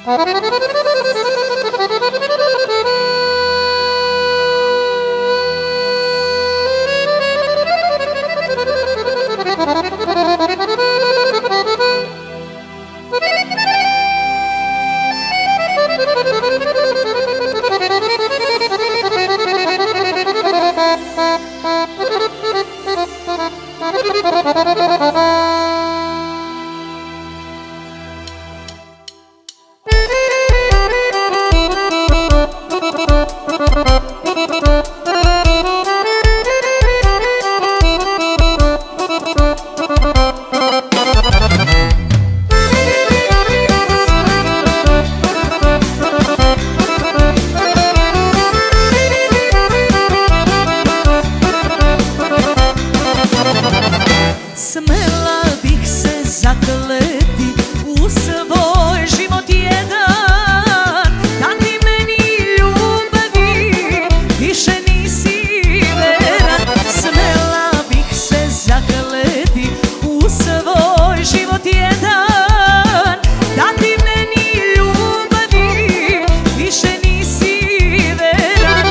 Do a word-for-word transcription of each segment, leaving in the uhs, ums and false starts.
Smela bih se zakleti u svoj život jedan, da ti meni ljubavi više nisi veran. Smela bih se zakleti u svoj život jedan, da ti meni ljubavi više nisi veran.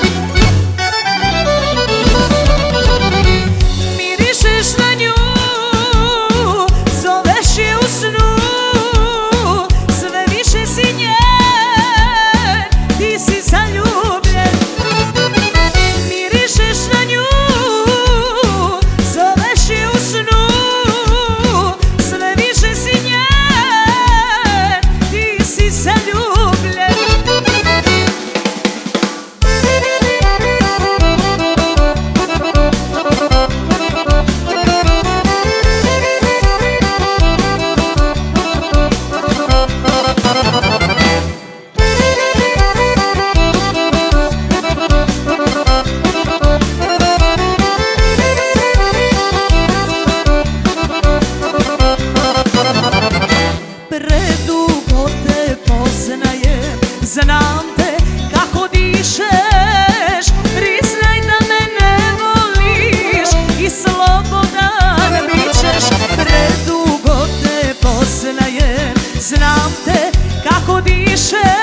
Mirišeš na nju, predugo te poznajem, znam te kako dišeš, priznaj da me ne voliš i slobodan bićeš. Predugo te poznajem, znam te kako dišeš.